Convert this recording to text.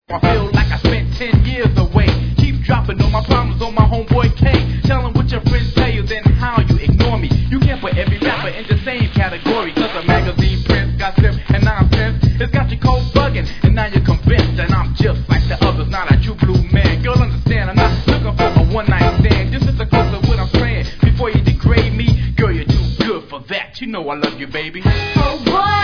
I feel like I spent 10 years away. Keep dropping all my problems on my homeboy K. Tell him what your friends tell you, then how you ignore me. You can't put every rapper in the same category. Cause a magazine prints, gossip, and nonsense. It's got you cold bugging, and now you're convinced. And I'm just like the others, not a true blue man. Girl, understand, I'm not looking for a one-night stand. Just listen close to what I'm saying before you degrade me. Girl, you're too good for that. You know I love you, baby. Oh boy.